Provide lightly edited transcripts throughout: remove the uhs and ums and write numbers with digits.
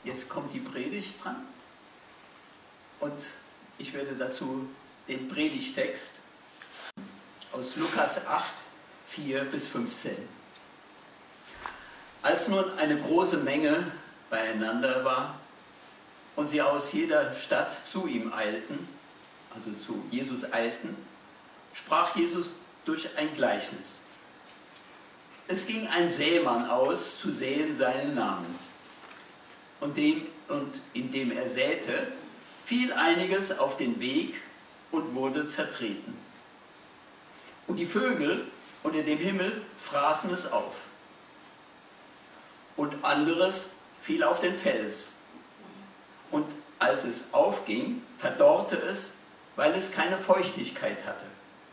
Jetzt kommt die Predigt dran und ich werde dazu den Predigtext aus Lukas 8, 4 bis 15. Als nun eine große Menge beieinander war und sie aus jeder Stadt zu ihm eilten, also zu Jesus eilten, sprach Jesus durch ein Gleichnis. Es ging ein Sämann aus, zu säen seinen Namen. Und indem er säte, fiel einiges auf den Weg und wurde zertreten. Und die Vögel unter dem Himmel fraßen es auf. Und anderes fiel auf den Fels. Und als es aufging, verdorrte es, weil es keine Feuchtigkeit hatte.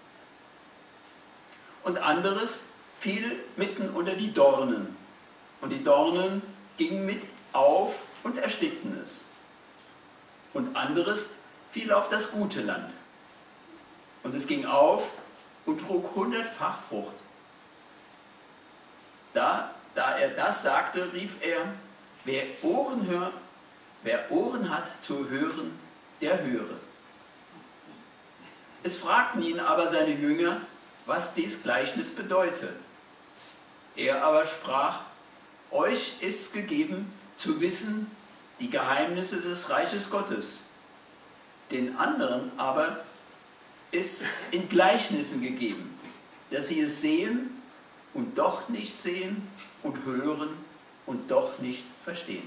Und anderes fiel mitten unter die Dornen. Und die Dornen gingen mit auf und erstickten es. Und anderes fiel auf das gute Land. Und es ging auf und trug 100-fach Frucht. Da er das sagte, rief er, wer Ohren hat zu hören, der höre. Es fragten ihn aber seine Jünger, was dies Gleichnis bedeute. Er aber sprach, euch ist gegeben zu wissen die Geheimnisse des Reiches Gottes. Den anderen aber ist in Gleichnissen gegeben, dass sie es sehen und doch nicht sehen und hören und doch nicht verstehen.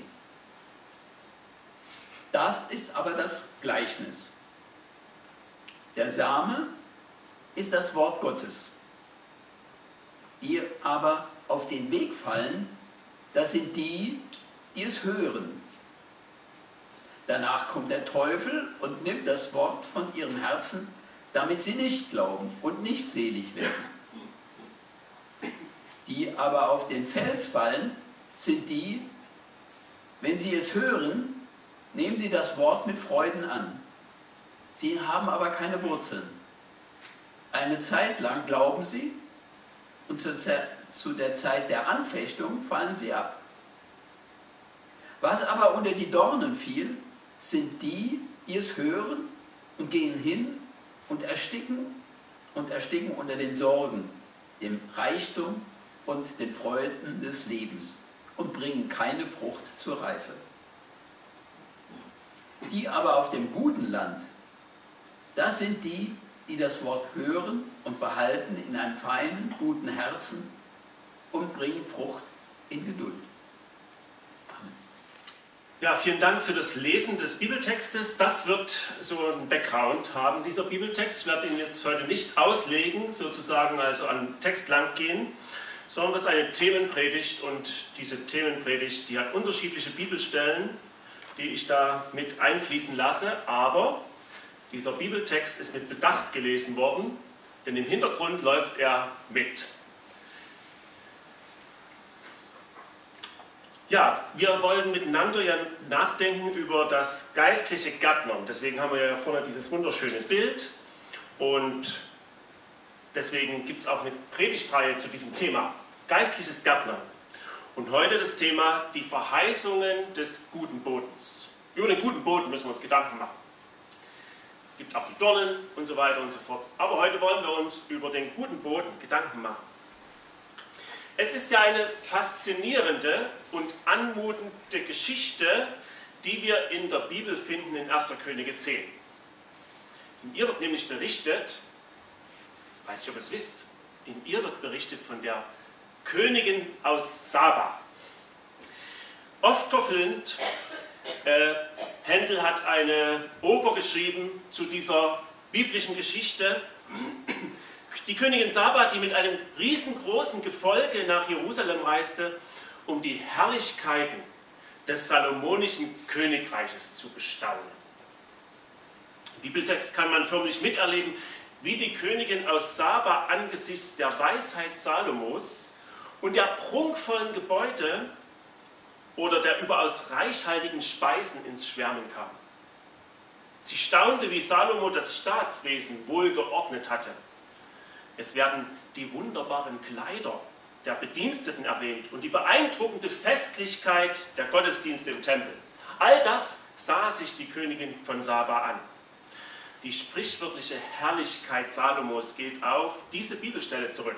Das ist aber das Gleichnis. Der Same ist das Wort Gottes. Die aber auf den Weg fallen, das sind die, die es hören. Danach kommt der Teufel und nimmt das Wort von ihrem Herzen, damit sie nicht glauben und nicht selig werden. Die aber auf den Fels fallen, sind die, wenn sie es hören, nehmen sie das Wort mit Freuden an. Sie haben aber keine Wurzeln. Eine Zeit lang glauben sie und zu der Zeit der Anfechtung fallen sie ab. Was aber unter die Dornen fiel, sind die, die es hören und gehen hin und ersticken unter den Sorgen, dem Reichtum und den Freuden des Lebens und bringen keine Frucht zur Reife. Die aber auf dem guten Land, das sind die, die das Wort hören und behalten in einem feinen, guten Herzen und bringen Frucht in Geduld. Amen. Ja, vielen Dank für das Lesen des Bibeltextes. Das wird so einen Background haben, dieser Bibeltext. Ich werde ihn jetzt heute nicht auslegen, sozusagen also an Text lang gehen, sondern das ist eine Themenpredigt und diese Themenpredigt, die hat unterschiedliche Bibelstellen, die ich da mit einfließen lasse, aber dieser Bibeltext ist mit Bedacht gelesen worden, denn im Hintergrund läuft er mit. Ja, wir wollen miteinander ja nachdenken über das geistliche Gärtnern. Deswegen haben wir ja vorne dieses wunderschöne Bild und deswegen gibt es auch eine Predigtreihe zu diesem Thema, geistliches Gärtnern. Und heute das Thema, die Verheißungen des guten Bodens. Über den guten Boden müssen wir uns Gedanken machen. Es gibt auch die Dornen und so weiter und so fort. Aber heute wollen wir uns über den guten Boden Gedanken machen. Es ist ja eine faszinierende und anmutende Geschichte, die wir in der Bibel finden in 1. Könige 10. In ihr wird nämlich berichtet, ich weiß nicht, ob ihr es wisst, in ihr wird berichtet von der Königin aus Saba. Oft verfilmt, Händel hat eine Oper geschrieben zu dieser biblischen Geschichte. Die Königin Saba, die mit einem riesengroßen Gefolge nach Jerusalem reiste, um die Herrlichkeiten des salomonischen Königreiches zu bestaunen. Im Bibeltext kann man förmlich miterleben, wie die Königin aus Saba angesichts der Weisheit Salomos und der prunkvollen Gebäude oder der überaus reichhaltigen Speisen ins Schwärmen kam. Sie staunte, wie Salomo das Staatswesen wohl geordnet hatte. Es werden die wunderbaren Kleider der Bediensteten erwähnt und die beeindruckende Festlichkeit der Gottesdienste im Tempel. All das sah sich die Königin von Saba an. Die sprichwörtliche Herrlichkeit Salomos geht auf diese Bibelstelle zurück.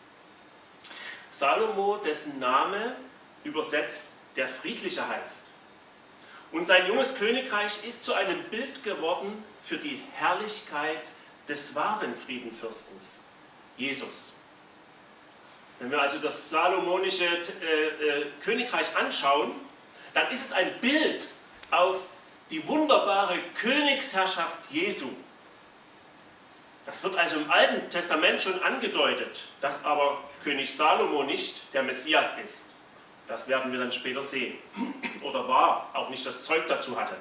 Salomo, dessen Name übersetzt der Friedliche heißt. Und sein junges Königreich ist zu einem Bild geworden für die Herrlichkeit des wahren Friedenfürstens, Jesus. Wenn wir also das salomonische Königreich anschauen, dann ist es ein Bild auf die wunderbare Königsherrschaft Jesu. Das wird also im Alten Testament schon angedeutet, dass aber König Salomo nicht der Messias ist. Das werden wir dann später sehen. Oder war, auch nicht das Zeug dazu hatte.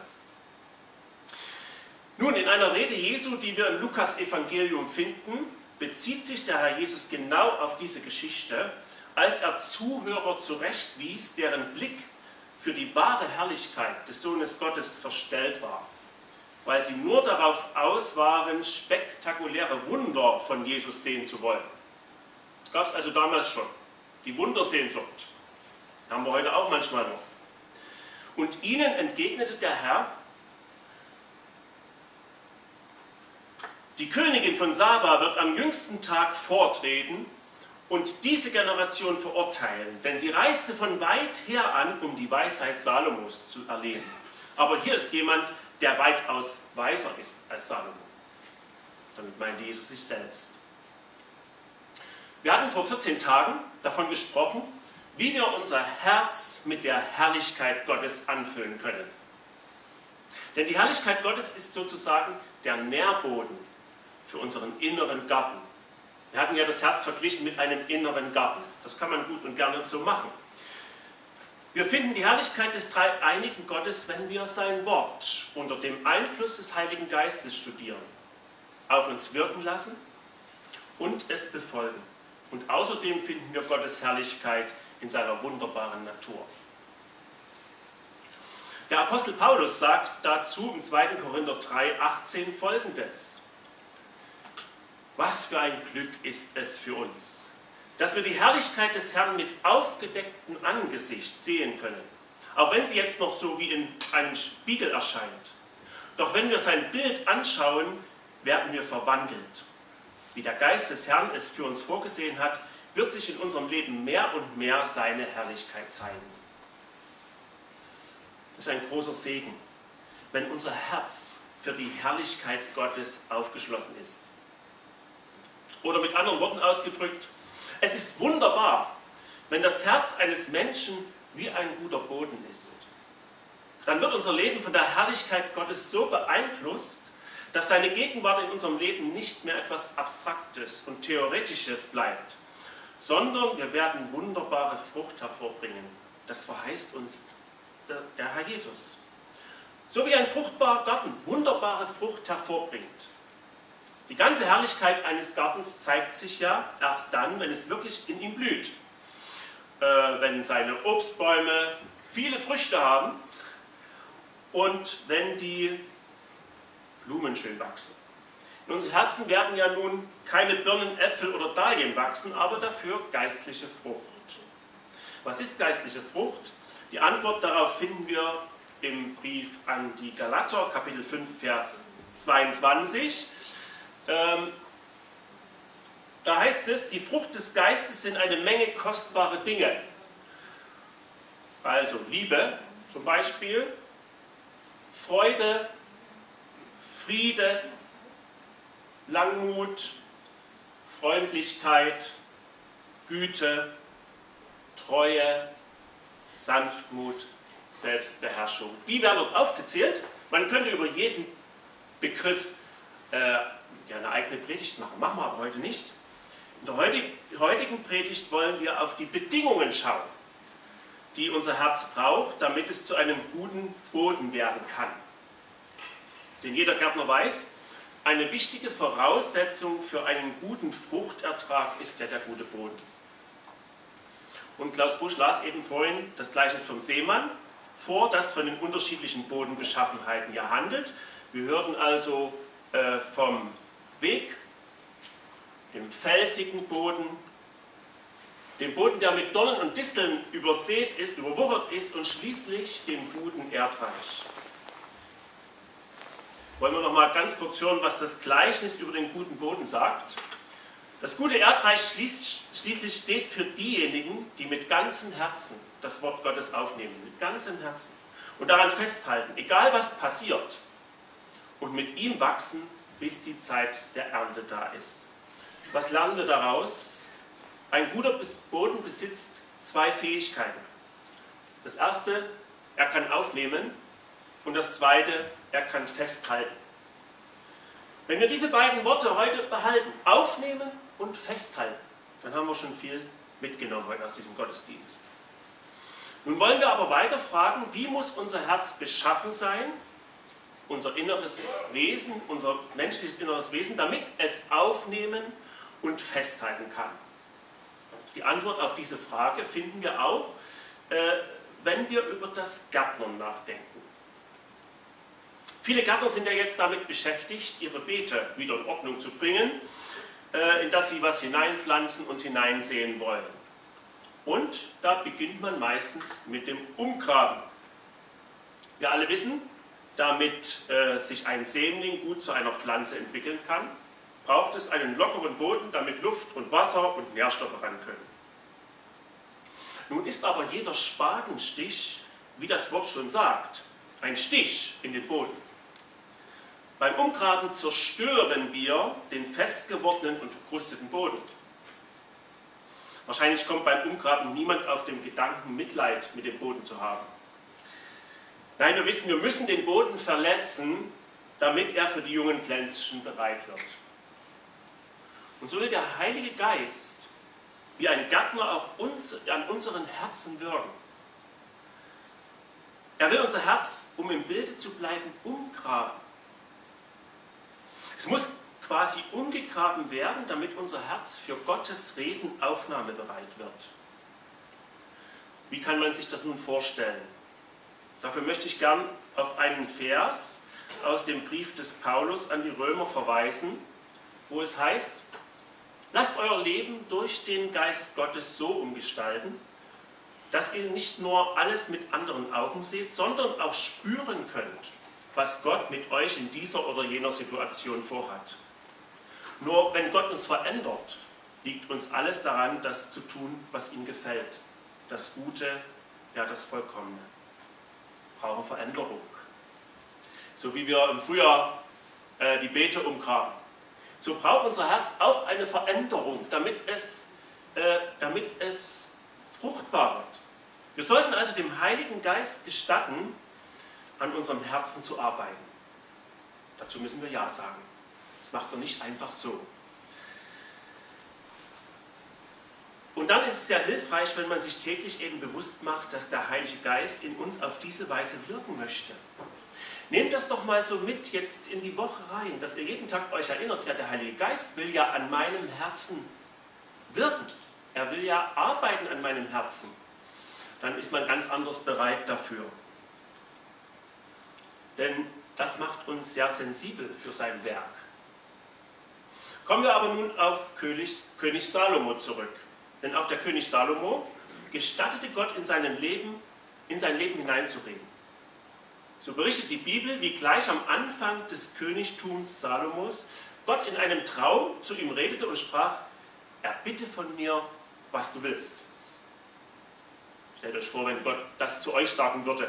Nun, in einer Rede Jesu, die wir im Lukas-Evangelium finden, bezieht sich der Herr Jesus genau auf diese Geschichte, als er Zuhörer zurechtwies, deren Blick für die wahre Herrlichkeit des Sohnes Gottes verstellt war, weil sie nur darauf aus waren, spektakuläre Wunder von Jesus sehen zu wollen. Das gab es also damals schon, die Wundersehnsucht. Haben wir heute auch manchmal noch. Und ihnen entgegnete der Herr: Die Königin von Saba wird am jüngsten Tag vortreten und diese Generation verurteilen, denn sie reiste von weit her an, um die Weisheit Salomos zu erleben. Aber hier ist jemand, der weitaus weiser ist als Salomo. Damit meinte Jesus sich selbst. Wir hatten vor 14 Tagen davon gesprochen, wie wir unser Herz mit der Herrlichkeit Gottes anfüllen können. Denn die Herrlichkeit Gottes ist sozusagen der Nährboden für unseren inneren Garten. Wir hatten ja das Herz verglichen mit einem inneren Garten. Das kann man gut und gerne so machen. Wir finden die Herrlichkeit des dreieinigen Gottes, wenn wir sein Wort unter dem Einfluss des Heiligen Geistes studieren, auf uns wirken lassen und es befolgen. Und außerdem finden wir Gottes Herrlichkeit in seiner wunderbaren Natur. Der Apostel Paulus sagt dazu im 2. Korinther 3,18 Folgendes: Was für ein Glück ist es für uns, dass wir die Herrlichkeit des Herrn mit aufgedecktem Angesicht sehen können, auch wenn sie jetzt noch so wie in einem Spiegel erscheint. Doch wenn wir sein Bild anschauen, werden wir verwandelt. Wie der Geist des Herrn es für uns vorgesehen hat, wird sich in unserem Leben mehr und mehr seine Herrlichkeit zeigen. Das ist ein großer Segen, wenn unser Herz für die Herrlichkeit Gottes aufgeschlossen ist. Oder mit anderen Worten ausgedrückt: Es ist wunderbar, wenn das Herz eines Menschen wie ein guter Boden ist. Dann wird unser Leben von der Herrlichkeit Gottes so beeinflusst, dass seine Gegenwart in unserem Leben nicht mehr etwas Abstraktes und Theoretisches bleibt, sondern wir werden wunderbare Frucht hervorbringen. Das verheißt uns der Herr Jesus. So wie ein fruchtbarer Garten wunderbare Frucht hervorbringt. Die ganze Herrlichkeit eines Gartens zeigt sich ja erst dann, wenn es wirklich in ihm blüht. Wenn seine Obstbäume viele Früchte haben und wenn die Blumen schön wachsen. In unseren Herzen werden ja nun keine Birnen, Äpfel oder Dahlien wachsen, aber dafür geistliche Frucht. Was ist geistliche Frucht? Die Antwort darauf finden wir im Brief an die Galater, Kapitel 5, Vers 22. Da heißt es, die Frucht des Geistes sind eine Menge kostbare Dinge. Also Liebe zum Beispiel, Freude, Friede, Langmut, Freundlichkeit, Güte, Treue, Sanftmut, Selbstbeherrschung. Die werden dort aufgezählt. Man könnte über jeden Begriff eine eigene Predigt machen. Machen wir aber heute nicht. In der heutigen Predigt wollen wir auf die Bedingungen schauen, die unser Herz braucht, damit es zu einem guten Boden werden kann. Denn jeder Gärtner weiß, eine wichtige Voraussetzung für einen guten Fruchtertrag ist ja der gute Boden. Und Klaus Busch las eben vorhin das Gleichnis vom Seemann vor, das von den unterschiedlichen Bodenbeschaffenheiten ja handelt. Wir hörten also vom Weg, dem felsigen Boden, dem Boden, der mit Dornen und Disteln übersät ist, überwuchert ist, und schließlich dem guten Erdreich. Wollen wir noch mal ganz kurz hören, was das Gleichnis über den guten Boden sagt. Das gute Erdreich schließlich steht für diejenigen, die mit ganzem Herzen das Wort Gottes aufnehmen, mit ganzem Herzen, und daran festhalten, egal was passiert, und mit ihm wachsen, bis die Zeit der Ernte da ist. Was lernen wir daraus? Ein guter Boden besitzt zwei Fähigkeiten. Das erste, er kann aufnehmen, und das zweite, er kann festhalten. Wenn wir diese beiden Worte heute behalten, aufnehmen und festhalten, dann haben wir schon viel mitgenommen heute aus diesem Gottesdienst. Nun wollen wir aber weiter fragen, wie muss unser Herz beschaffen sein, unser inneres Wesen, unser menschliches inneres Wesen, damit es aufnehmen und festhalten kann. Die Antwort auf diese Frage finden wir auch, wenn wir über das Gärtnern nachdenken. Viele Gärtner sind ja jetzt damit beschäftigt, ihre Beete wieder in Ordnung zu bringen, in das sie was hineinpflanzen und hineinsehen wollen. Und da beginnt man meistens mit dem Umgraben. Wir alle wissen, damit sich ein Sämling gut zu einer Pflanze entwickeln kann, braucht es einen lockeren Boden, damit Luft und Wasser und Nährstoffe ran können. Nun ist aber jeder Spatenstich, wie das Wort schon sagt, ein Stich in den Boden. Beim Umgraben zerstören wir den fest gewordenen und verkrusteten Boden. Wahrscheinlich kommt beim Umgraben niemand auf den Gedanken, Mitleid mit dem Boden zu haben. Nein, wir wissen, wir müssen den Boden verletzen, damit er für die jungen Pflänzchen bereit wird. Und so will der Heilige Geist, wie ein Gärtner, auch an unseren Herzen wirken. Er will unser Herz, um im Bilde zu bleiben, umgraben. Es muss quasi umgegraben werden, damit unser Herz für Gottes Reden aufnahmebereit wird. Wie kann man sich das nun vorstellen? Dafür möchte ich gern auf einen Vers aus dem Brief des Paulus an die Römer verweisen, wo es heißt: Lasst euer Leben durch den Geist Gottes so umgestalten, dass ihr nicht nur alles mit anderen Augen seht, sondern auch spüren könnt, was Gott mit euch in dieser oder jener Situation vorhat. Nur wenn Gott uns verändert, liegt uns alles daran, das zu tun, was ihm gefällt. Das Gute, ja das Vollkommene. Wir brauchen Veränderung. So wie wir im Frühjahr die Beete umgraben. So braucht unser Herz auch eine Veränderung, damit es fruchtbar wird. Wir sollten also dem Heiligen Geist gestatten, an unserem Herzen zu arbeiten. Dazu müssen wir Ja sagen. Das macht er nicht einfach so. Und dann ist es sehr hilfreich, wenn man sich täglich eben bewusst macht, dass der Heilige Geist in uns auf diese Weise wirken möchte. Nehmt das doch mal so mit jetzt in die Woche rein, dass ihr jeden Tag euch erinnert, ja, der Heilige Geist will ja an meinem Herzen wirken. Er will ja arbeiten an meinem Herzen. Dann ist man ganz anders bereit dafür. Denn das macht uns sehr sensibel für sein Werk. Kommen wir aber nun auf König Salomo zurück. Denn auch der König Salomo gestattete Gott in sein Leben hineinzureden. So berichtet die Bibel, wie gleich am Anfang des Königtums Salomos Gott in einem Traum zu ihm redete und sprach: Erbitte von mir, was du willst. Stellt euch vor, wenn Gott das zu euch sagen würde.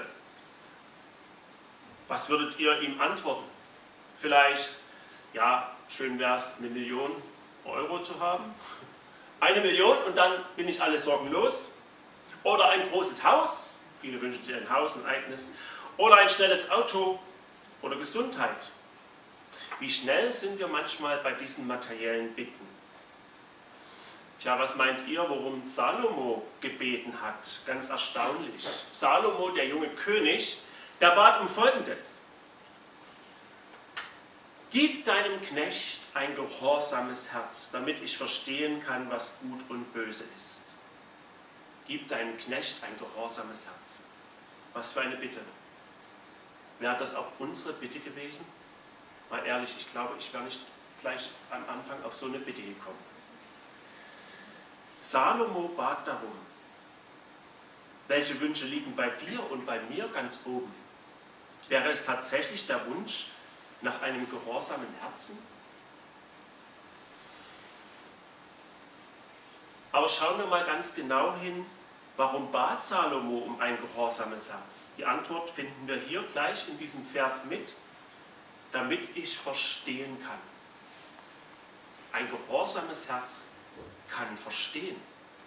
Was würdet ihr ihm antworten? Vielleicht, ja, schön wäre es, 1 Million Euro zu haben. 1 Million und dann bin ich alle Sorgen los. Oder ein großes Haus. Viele wünschen sich ein Haus, ein eigenes. Oder ein schnelles Auto. Oder Gesundheit. Wie schnell sind wir manchmal bei diesen materiellen Bitten? Tja, was meint ihr, worum Salomo gebeten hat? Ganz erstaunlich. Salomo, der junge König, der bat um Folgendes: Gib deinem Knecht ein gehorsames Herz, damit ich verstehen kann, was gut und böse ist. Gib deinem Knecht ein gehorsames Herz. Was für eine Bitte. Wäre das auch unsere Bitte gewesen? Mal ehrlich, ich glaube, ich wäre nicht gleich am Anfang auf so eine Bitte gekommen. Salomo bat darum. Welche Wünsche liegen bei dir und bei mir ganz oben? Wäre es tatsächlich der Wunsch nach einem gehorsamen Herzen? Aber schauen wir mal ganz genau hin, warum bat Salomo um ein gehorsames Herz? Die Antwort finden wir hier gleich in diesem Vers mit, damit ich verstehen kann. Ein gehorsames Herz kann verstehen.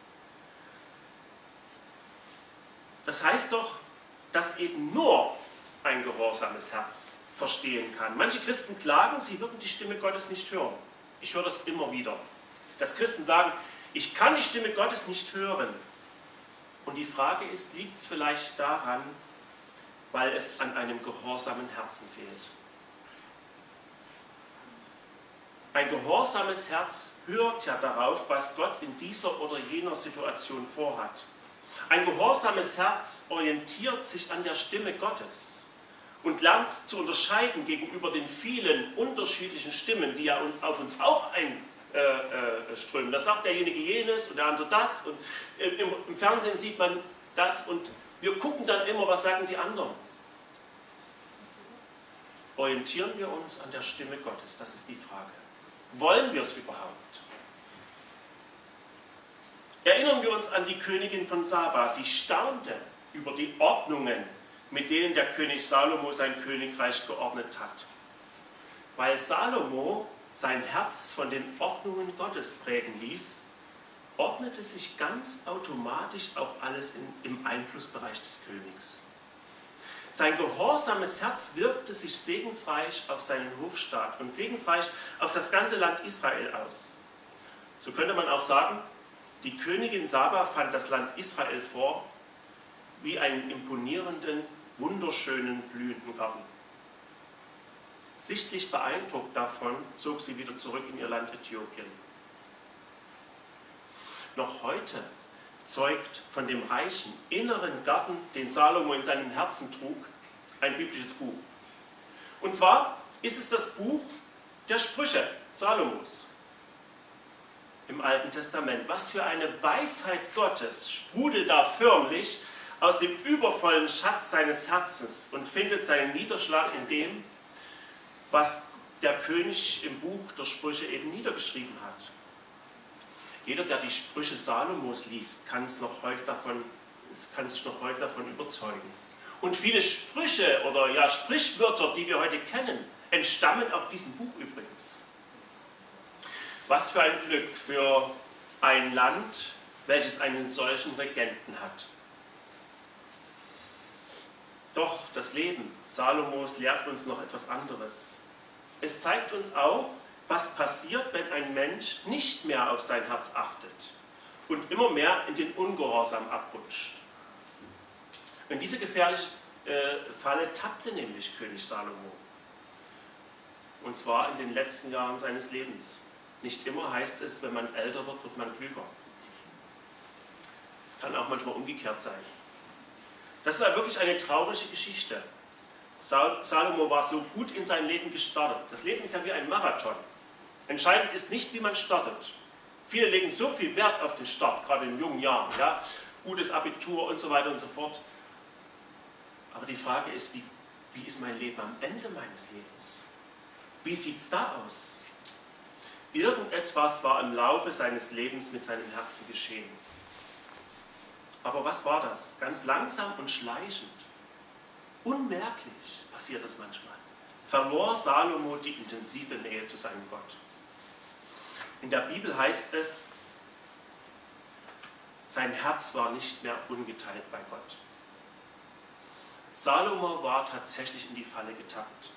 Das heißt doch, dass eben nur ein gehorsames Herz verstehen kann. Manche Christen klagen, sie würden die Stimme Gottes nicht hören. Ich höre das immer wieder. Dass Christen sagen, ich kann die Stimme Gottes nicht hören. Und die Frage ist, liegt es vielleicht daran, weil es an einem gehorsamen Herzen fehlt? Ein gehorsames Herz hört ja darauf, was Gott in dieser oder jener Situation vorhat. Ein gehorsames Herz orientiert sich an der Stimme Gottes und lernt zu unterscheiden gegenüber den vielen unterschiedlichen Stimmen, die ja auf uns auch einströmen. Da sagt derjenige jenes und der andere das und im Fernsehen sieht man das und wir gucken dann immer, was sagen die anderen. Orientieren wir uns an der Stimme Gottes? Das ist die Frage. Wollen wir es überhaupt? Erinnern wir uns an die Königin von Saba. Sie staunte über die Ordnungen, mit denen der König Salomo sein Königreich geordnet hat. Weil Salomo sein Herz von den Ordnungen Gottes prägen ließ, ordnete sich ganz automatisch auch alles im Einflussbereich des Königs. Sein gehorsames Herz wirkte sich segensreich auf seinen Hofstaat und segensreich auf das ganze Land Israel aus. So könnte man auch sagen, die Königin Saba fand das Land Israel vor wie einen imponierenden, wunderschönen, blühenden Garten. Sichtlich beeindruckt davon zog sie wieder zurück in ihr Land Äthiopien. Noch heute zeugt von dem reichen inneren Garten, den Salomo in seinem Herzen trug, ein biblisches Buch. Und zwar ist es das Buch der Sprüche Salomos im Alten Testament. Was für eine Weisheit Gottes sprudelt da förmlich aus dem übervollen Schatz seines Herzens und findet seinen Niederschlag in dem, was der König im Buch der Sprüche eben niedergeschrieben hat. Jeder, der die Sprüche Salomos liest, kann sich noch heute davon überzeugen. Und viele Sprüche oder ja Sprichwörter, die wir heute kennen, entstammen auch diesem Buch übrigens. Was für ein Glück für ein Land, welches einen solchen Regenten hat. Doch das Leben Salomos lehrt uns noch etwas anderes. Es zeigt uns auch, was passiert, wenn ein Mensch nicht mehr auf sein Herz achtet und immer mehr in den Ungehorsam abrutscht. In diese gefährliche Falle tappte nämlich König Salomo. Und zwar in den letzten Jahren seines Lebens. Nicht immer heißt es, wenn man älter wird, wird man klüger. Es kann auch manchmal umgekehrt sein. Das ist wirklich eine traurige Geschichte. Salomo war so gut in sein Leben gestartet. Das Leben ist ja wie ein Marathon. Entscheidend ist nicht, wie man startet. Viele legen so viel Wert auf den Start, gerade in jungen Jahren. Ja? Gutes Abitur und so weiter und so fort. Aber die Frage ist, wie ist mein Leben am Ende meines Lebens? Wie sieht es da aus? Irgendetwas war im Laufe seines Lebens mit seinem Herzen geschehen. Aber was war das? Ganz langsam und schleichend, unmerklich passiert das manchmal, verlor Salomo die intensive Nähe zu seinem Gott. In der Bibel heißt es, sein Herz war nicht mehr ungeteilt bei Gott. Salomo war tatsächlich in die Falle getappt.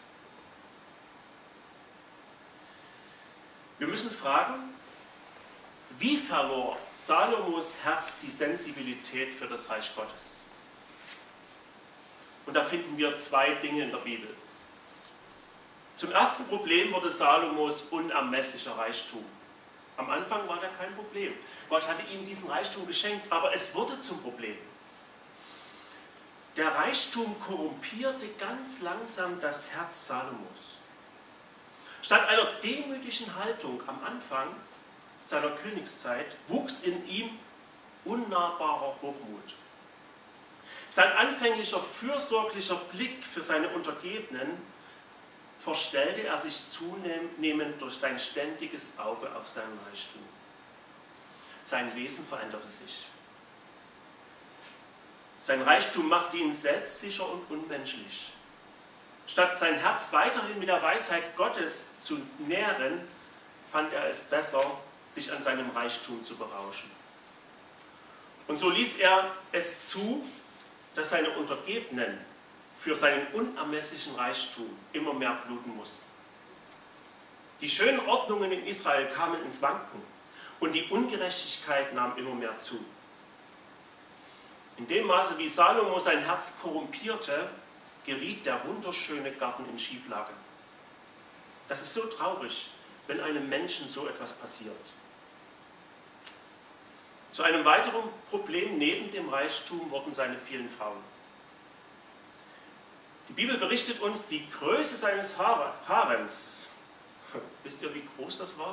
Wir müssen fragen, wie verlor Salomos Herz die Sensibilität für das Reich Gottes? Und da finden wir zwei Dinge in der Bibel. Zum ersten Problem wurde Salomos unermesslicher Reichtum. Am Anfang war da kein Problem. Gott hatte ihm diesen Reichtum geschenkt, aber es wurde zum Problem. Der Reichtum korrumpierte ganz langsam das Herz Salomos. Statt einer demütigen Haltung am Anfang seiner Königszeit wuchs in ihm unnahbarer Hochmut. Sein anfänglicher fürsorglicher Blick für seine Untergebenen verstellte er sich zunehmend durch sein ständiges Auge auf seinen Reichtum. Sein Wesen veränderte sich. Sein Reichtum machte ihn selbstsicher und unmenschlich. Statt sein Herz weiterhin mit der Weisheit Gottes zu nähren, fand er es besser, sich an seinem Reichtum zu berauschen. Und so ließ er es zu, dass seine Untergebenen für seinen unermesslichen Reichtum immer mehr bluten mussten. Die schönen Ordnungen in Israel kamen ins Wanken und die Ungerechtigkeit nahm immer mehr zu. In dem Maße, wie Salomo sein Herz korrumpierte, geriet der wunderschöne Garten in Schieflage. Das ist so traurig, wenn einem Menschen so etwas passiert. Zu einem weiteren Problem neben dem Reichtum wurden seine vielen Frauen. Die Bibel berichtet uns die Größe seines Harems. Wisst ihr, wie groß das war?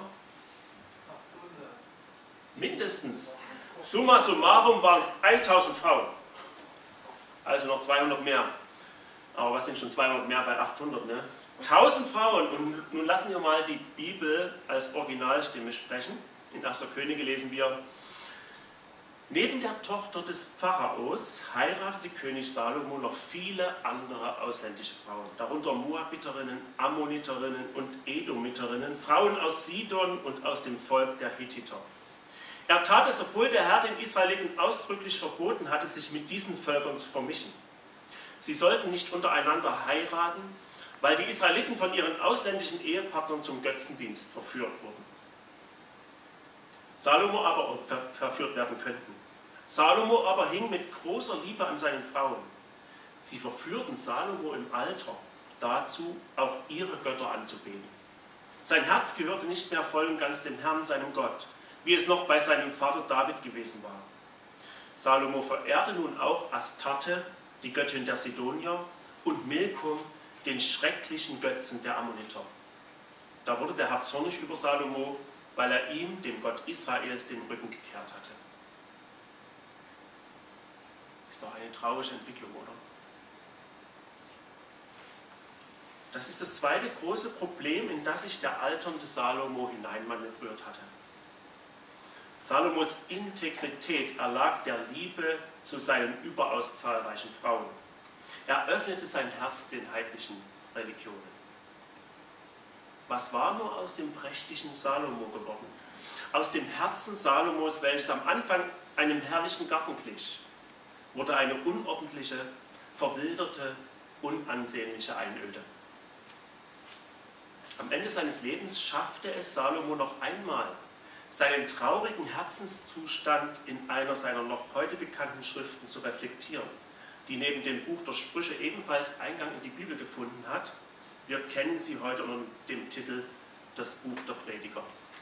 Mindestens. Summa summarum waren es 1000 Frauen. Also noch 200 mehr. Aber was sind schon 200 mehr bei 800, ne? 1000 Frauen. Und nun lassen wir mal die Bibel als Originalstimme sprechen. In 1. Könige lesen wir: Neben der Tochter des Pharaos heiratete König Salomo noch viele andere ausländische Frauen, darunter Moabiterinnen, Ammoniterinnen und Edomiterinnen, Frauen aus Sidon und aus dem Volk der Hethiter. Er tat es, obwohl der Herr den Israeliten ausdrücklich verboten hatte, sich mit diesen Völkern zu vermischen. Sie sollten nicht untereinander heiraten, weil die Israeliten von ihren ausländischen Ehepartnern zum Götzendienst verführt wurden. Salomo aber verführt werden könnten. Salomo aber hing mit großer Liebe an seinen Frauen. Sie verführten Salomo im Alter dazu, auch ihre Götter anzubeten. Sein Herz gehörte nicht mehr voll und ganz dem Herrn, seinem Gott, wie es noch bei seinem Vater David gewesen war. Salomo verehrte nun auch Astarte, die Göttin der Sidonier, und Milkom, den schrecklichen Götzen der Ammoniter. Da wurde der Herr zornig über Salomo, weil er ihm, dem Gott Israels, den Rücken gekehrt hatte. Ist doch eine traurige Entwicklung, oder? Das ist das zweite große Problem, in das sich der alternde Salomo hineinmanövriert hatte. Salomos Integrität erlag der Liebe zu seinen überaus zahlreichen Frauen. Er öffnete sein Herz den heidnischen Religionen. Was war nur aus dem prächtigen Salomo geworden? Aus dem Herzen Salomos, welches am Anfang einem herrlichen Garten glich, wurde eine unordentliche, verwilderte, unansehnliche Einöde. Am Ende seines Lebens schaffte es Salomo noch einmal, seinen traurigen Herzenszustand in einer seiner noch heute bekannten Schriften zu reflektieren, die neben dem Buch der Sprüche ebenfalls Eingang in die Bibel gefunden hat. Wir kennen sie heute unter dem Titel Das Buch der Prediger.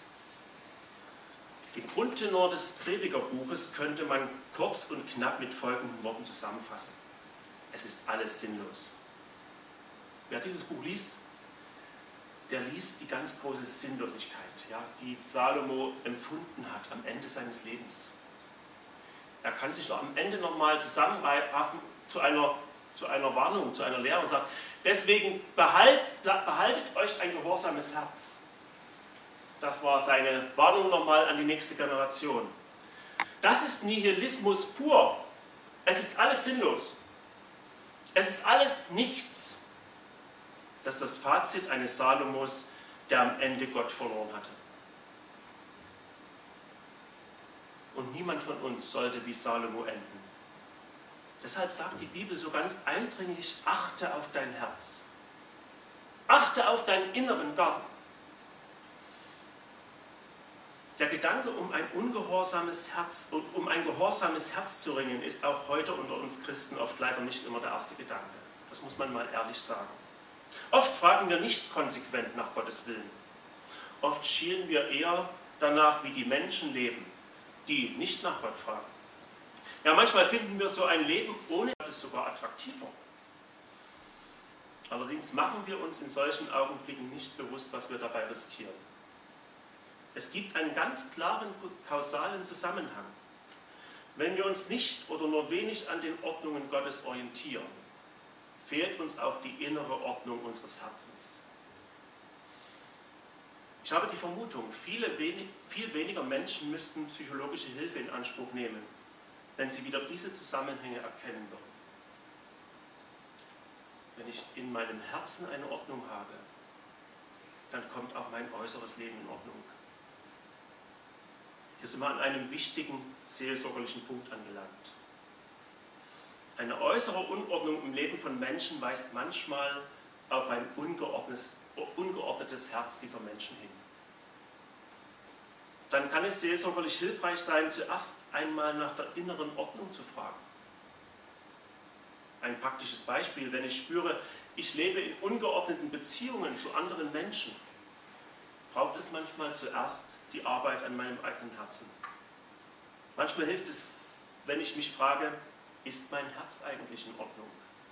Den Grundtenor des Predigerbuches könnte man kurz und knapp mit folgenden Worten zusammenfassen: Es ist alles sinnlos. Wer dieses Buch liest, der liest die ganz große Sinnlosigkeit, ja, die Salomo empfunden hat am Ende seines Lebens. Er kann sich am Ende nochmal zusammenraffen zu einer Warnung, zu einer Lehre und sagt: Deswegen behaltet euch ein gehorsames Herz. Das war seine Warnung nochmal an die nächste Generation. Das ist Nihilismus pur. Es ist alles sinnlos. Es ist alles nichts. Das ist das Fazit eines Salomos, der am Ende Gott verloren hatte. Und niemand von uns sollte wie Salomo enden. Deshalb sagt die Bibel so ganz eindringlich: Achte auf dein Herz. Achte auf deinen inneren Garten. Der Gedanke, um ein gehorsames Herz zu ringen, ist auch heute unter uns Christen oft leider nicht immer der erste Gedanke. Das muss man mal ehrlich sagen. Oft fragen wir nicht konsequent nach Gottes Willen. Oft schielen wir eher danach, wie die Menschen leben, die nicht nach Gott fragen. Ja, manchmal finden wir so ein Leben ohne Gott sogar attraktiver. Allerdings machen wir uns in solchen Augenblicken nicht bewusst, was wir dabei riskieren. Es gibt einen ganz klaren kausalen Zusammenhang. Wenn wir uns nicht oder nur wenig an den Ordnungen Gottes orientieren, fehlt uns auch die innere Ordnung unseres Herzens. Ich habe die Vermutung, viel weniger Menschen müssten psychologische Hilfe in Anspruch nehmen, wenn sie wieder diese Zusammenhänge erkennen würden. Wenn ich in meinem Herzen eine Ordnung habe, dann kommt auch mein äußeres Leben in Ordnung. Hier sind wir an einem wichtigen seelsorgerlichen Punkt angelangt. Eine äußere Unordnung im Leben von Menschen weist manchmal auf ein ungeordnetes Herz dieser Menschen hin. Dann kann es seelsorgerlich hilfreich sein, zuerst einmal nach der inneren Ordnung zu fragen. Ein praktisches Beispiel: Wenn ich spüre, ich lebe in ungeordneten Beziehungen zu anderen Menschen, braucht es manchmal zuerst die Arbeit an meinem eigenen Herzen. Manchmal hilft es, wenn ich mich frage, ist mein Herz eigentlich in Ordnung?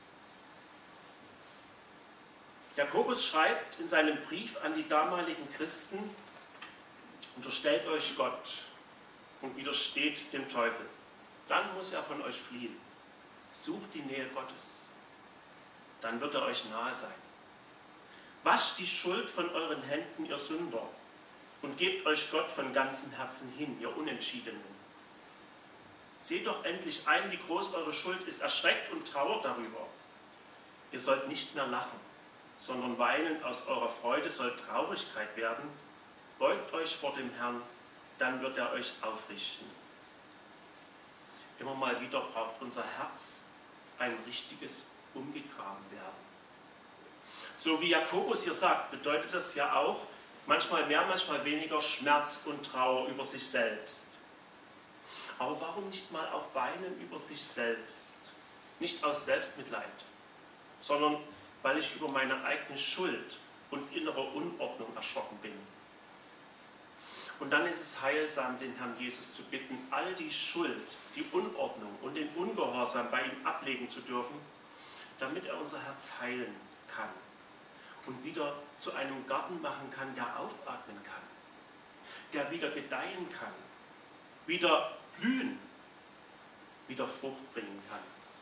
Jakobus schreibt in seinem Brief an die damaligen Christen: Unterstellt euch Gott und widersteht dem Teufel. Dann muss er von euch fliehen. Sucht die Nähe Gottes. Dann wird er euch nahe sein. Wascht die Schuld von euren Händen, ihr Sünder, und gebt euch Gott von ganzem Herzen hin, ihr Unentschiedenen. Seht doch endlich ein, wie groß eure Schuld ist, erschreckt und trauert darüber. Ihr sollt nicht mehr lachen, sondern weinen, aus eurer Freude soll Traurigkeit werden. Beugt euch vor dem Herrn, dann wird er euch aufrichten. Immer mal wieder braucht unser Herz ein richtiges Umgegraben werden. So wie Jakobus hier sagt, bedeutet das ja auch manchmal mehr, manchmal weniger Schmerz und Trauer über sich selbst. Aber warum nicht mal auch weinen über sich selbst? Nicht aus Selbstmitleid, sondern weil ich über meine eigene Schuld und innere Unordnung erschrocken bin. Und dann ist es heilsam, den Herrn Jesus zu bitten, all die Schuld, die Unordnung und den Ungehorsam bei ihm ablegen zu dürfen, damit er unser Herz heilen kann und wieder zu einem Garten machen kann, der aufatmen kann, der wieder gedeihen kann, wieder blühen, wieder Frucht bringen kann.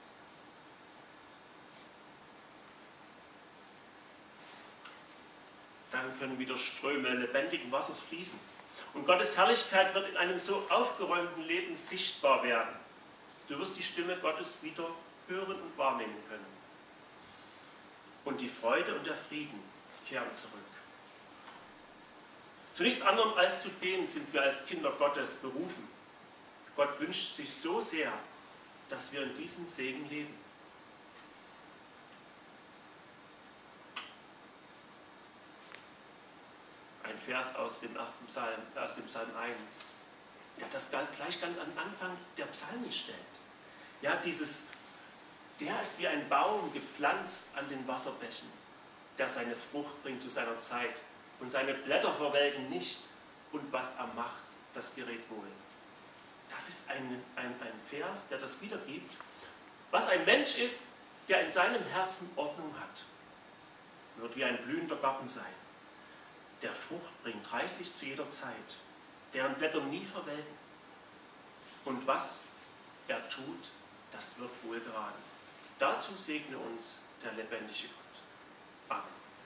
Dann können wieder Ströme lebendigen Wassers fließen. Und Gottes Herrlichkeit wird in einem so aufgeräumten Leben sichtbar werden. Du wirst die Stimme Gottes wieder hören und wahrnehmen können. Und die Freude und der Frieden kehren zurück. Zu nichts anderem als zu dem sind wir als Kinder Gottes berufen. Gott wünscht sich so sehr, dass wir in diesem Segen leben. Ein Vers aus dem ersten Psalm, aus dem Psalm 1, der das gleich ganz am Anfang der Psalmen stellt. Ja, der ist wie ein Baum gepflanzt an den Wasserbächen, der seine Frucht bringt zu seiner Zeit und seine Blätter verwelken nicht und was er macht, das gerät wohl. Das ist ein Vers, der das wiedergibt, was ein Mensch ist, der in seinem Herzen Ordnung hat, wird wie ein blühender Garten sein, der Frucht bringt reichlich zu jeder Zeit, deren Blätter nie verwelken. Und was er tut, das wird wohlgeraten. Dazu segne uns der lebendige Gott. Amen.